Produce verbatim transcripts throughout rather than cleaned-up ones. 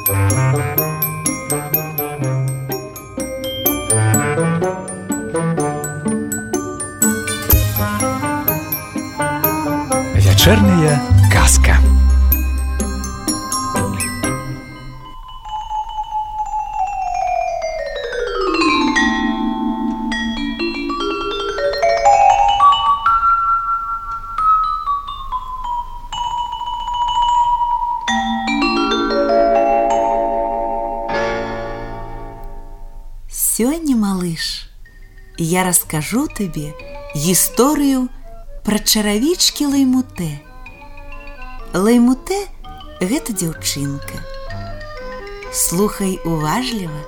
Вечерняя казка. Сёння, малыш, я раскажу табе гісторыю пра чаравічкі Лаймутэ. Лаймутэ – гэта дзяўчынка. Слухай уважліва.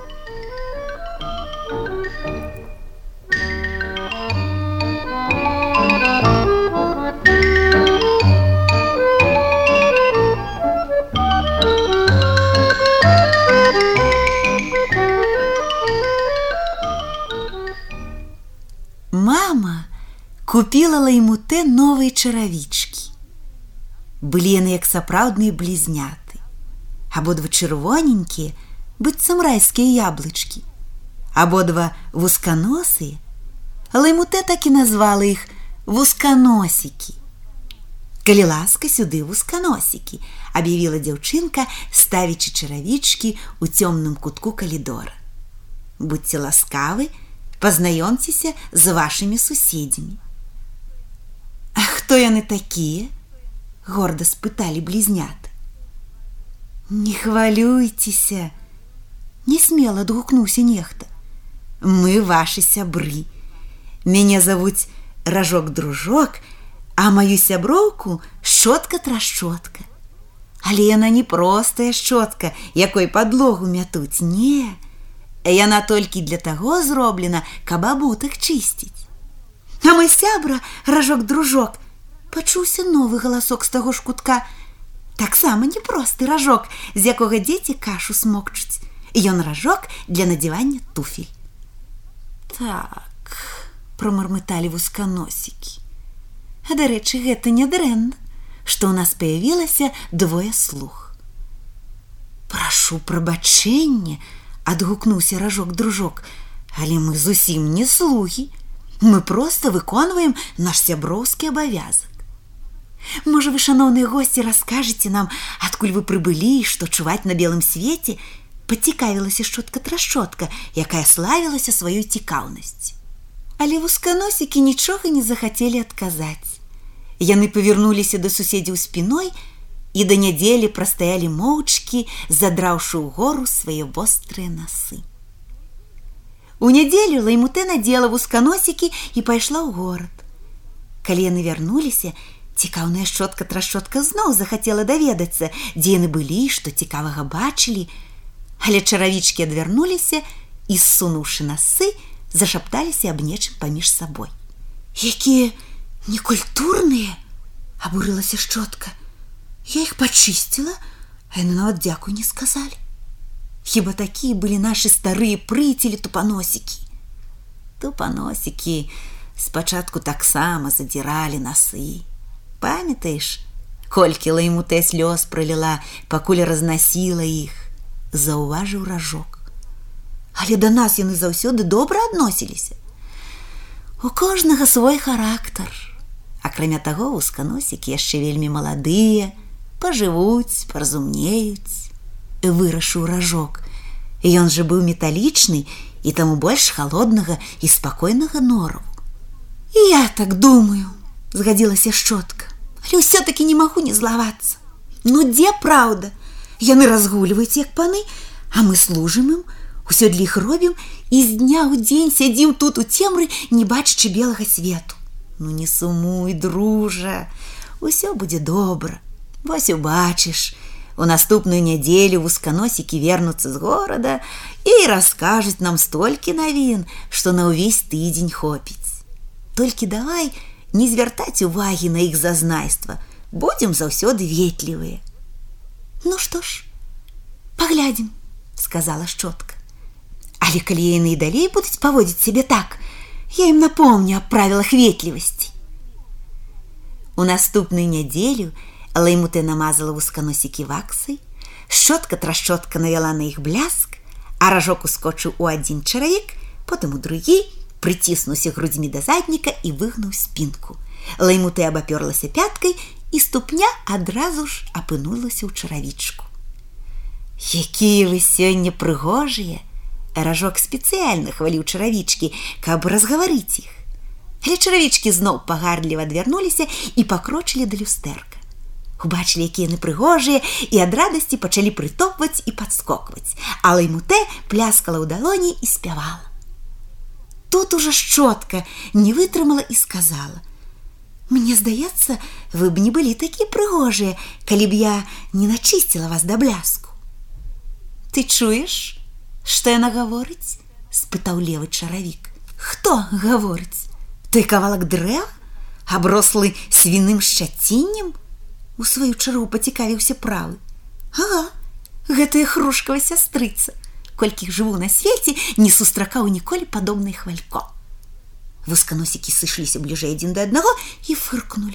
Мама купила Лаймутэ новыя чаравічкі. Былі яны як сапраўдныя блізняты. Абодва чырвоненькія, быццам райскія яблычкі. Абодва вусканосыя. Лаймутэ так і назвала іх вусканосікі. Калі ласка, сюды вусканосікі, аб'явіла дзяўчынка, ставячы чаравічкі ў цёмным кутку калідора. Будьце ласкавы, пазнаёмцеся з вашымі суседзямі. А хто яны такія? Горда спыталі блізняты. Не хвалюйцеся, несмела адгукнуўся нехта. Мы вашы сябры. Мяне завуць Ражок-дружок, а маю сяброўку Шчотка-трашчотка. Але яна не простая шчотка, якой падлогу мятуць, не. Яна толькі для таго зроблена, каб абутак чысціць. А мой сябра, Ражок-дружок, пачуўся новы галасок з таго ж кутка. Таксама непросты ражок, з якога дзеці кашу смокчуць. Ён ражок для надзявання туфель. Так, прамармыталі вусканосікі. А дарэчы, гэта не дрэнна, што ў нас паявілася двое слуг. Прашу прабачэння, адгукнуўся Ражок-дружок, але мы зусім не слугі. Мы проста выконваем наш сяброўскі абавязак. Можа, вы, шаноўныя госці, раскажаце нам, адкуль вы прыбылі і што чуваць на белым свеце? Пацікавілася Шчотка-трашчотка, якая славілася сваёй цікаўнасцю. Але вусканосікі нічога не захацелі адказаць. Яны павярнуліся да суседзяў спіной і да нядзелі прастаялі моўчкі, задраўшы ўгору свае вострыя насы. У нядзелю Лаймутэ надзела вусканосікі і пайшла ў горад. Калі яны вярнуліся, цікаўная Шчотка-трашчотка зноў захацела даведацца, дзе яны былі, што цікавага бачылі, але чаравічкі адвярнуліся і, ссунуўшы насы, зашапталіся аб нечым паміж сабой. Якія некультурныя, абурылася Шчотка. Я іх пачысціла, а яны нават дзякуй не сказалі. Хіба такія былі нашы старыя прыцелі тупаносікі? Тупаносікі спачатку таксама задзіралі насы. Памятаеш, колькі Лаймутэ слёз проліла, пакуль разнасіла іх, заўважыў Ражок. Але да нас яны заўсёды добра адносіліся. У кожнага свой характар. Акрамя таго, вусканосікі яшчэ вельмі маладыя, пажывуць, паразумнеюць. Вырашыў Ражок. Ён жа быў металічны і таму больш халоднага і спакойнага нораву. І я так думаю, згадзілася Шчотка. Але ўсё-такі не магу не злавацца. Ну, дзе праўда? Яны разгульваюць, як паны, а мы служым ім, усё для іх робім і з дня ў дзень сядзім тут у цемры, не бачачы белага свету. Ну, не сумуй, дружа, усё будзе добра. Вось убачыш, у наступную нядзелю вусканосікі вернуцца з горада і раскажуць нам столькі навін, што на ўвесь тыдзень хопіць. Толькі давай не звяртаць увагі на іх зазнайства, будзем заўсёды ветлівыя. Ну што ж, паглядзім, сказала Шчотка. Але калі яны і далей будуць паводзіць сябе так, я ім напомню аб правілах ветлівасці. У наступную нядзелю Лаймутэ намазала вусканосікі ваксай, Шчотка-трашчотка навяла на іх бляск, а ражок ускочыў у адзін чаравік, потым у другі, прыціснуўся грудзьмі да задніка і выгнуў спінку. Лаймутэ абапёрлася пяткай, і ступня адразу ж апынулася ў чаравічку. «Якія вы сёння прыгожыя!» Ражок спецыяльна хваліў чаравічкі, каб разгаварыць іх. Але чаравічкі зноў пагарліва адвярнуліся і пакрочылі да люстэрка. Убачылі, якія яны прыгожыя, і ад радасці пачалі прытопваць і падскокваць, а Лаймутэ пляскала ў далоні і спявала. Тут ужо Шчотка не вытрымала і сказала: «Мне здаецца, вы б не былі такія прыгожыя, калі б я не начысціла вас да бляску». «Ты чуеш, што яна гаворыць?» – спытаў левы чаравік. «Хто гаворыць? Той кавалак дрэва, аброслы свіным шчаціннем?» У сваю чаргу пацікавіўся правы. «Ага, гэтая хрушкава сястрыца. Колькі жыву на свеце, не сустракаў ніколі падобнай хвалько». Вусканосікі сышліся бліжэй адзін да аднаго і фыркнулі.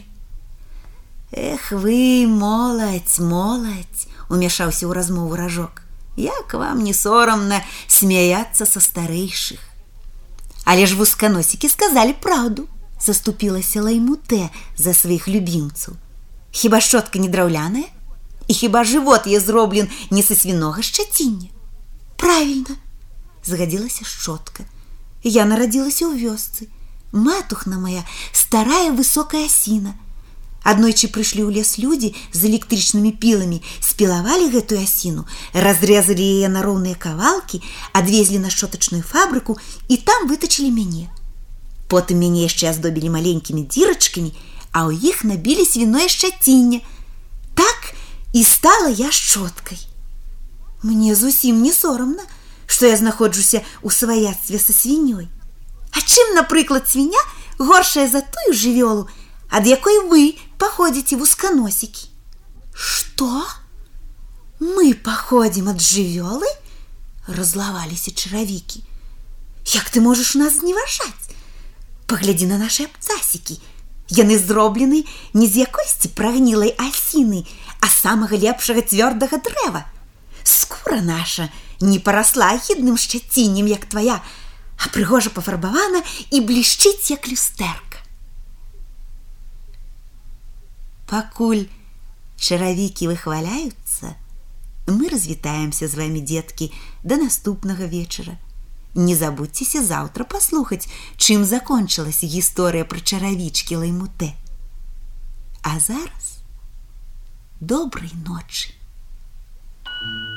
«Эх вы, моладзь, моладзь!» – умяшаўся ў размову ражок. «Як вам не сорамна смяяцца са старэйшых?» «Але ж вусканосікі сказалі праўду», – заступілася Лаймутэ за сваіх любімцаў. «Хіба шчотка не драўляная? І хіба жывот є зроблен не са свінога шчаціння?» «Правільна», – згадзілася Шчотка. «Я нарадзілася ў вёсцы. Матухна моя старая высокая асіна. Аднойчы прыйшлі ў лес людзі з электрычнымі піламі, спілавалі гэтую асіну, разрэзалі яе на роўныя кавалкі, адвезлі на шчотачную фабрыку і там вытачылі мяне. Потым мяне яшчэ аздобілі маленькімі дзірачкамі, а ў іх набілі свіное шчацінне. Так і стала я Шчоткай. Мне зусім не сорамна, што я знаходжуся ў сваяцтве са свінёй. А чым, напрыклад, свіня горшая за тую жывёлу, ад якой вы паходзіце, вусканосікі?» «Што? Мы паходзім ад жывёлы?» – разлаваліся чаравікі. «Як ты можаш нас зневажаць? Паглядзі на нашы абцасікі. Яны зроблены не з якойсьці прагнілай асіны, а самага лепшага цвёрдага дрэва. Скура наша не парасла агідным шчаціннем, як твая, а прыгожа пафарбавана і блішчыць, як люстэрка». Пакуль чаравікі выхваляюцца, мы развітаемся з вамі, дзеткі, да наступнага вечара. Не забудзьцеся заўтра паслухаць, чым закончылася гісторыя пра чаравічкі Лаймутэ. А зараз добрай ночы.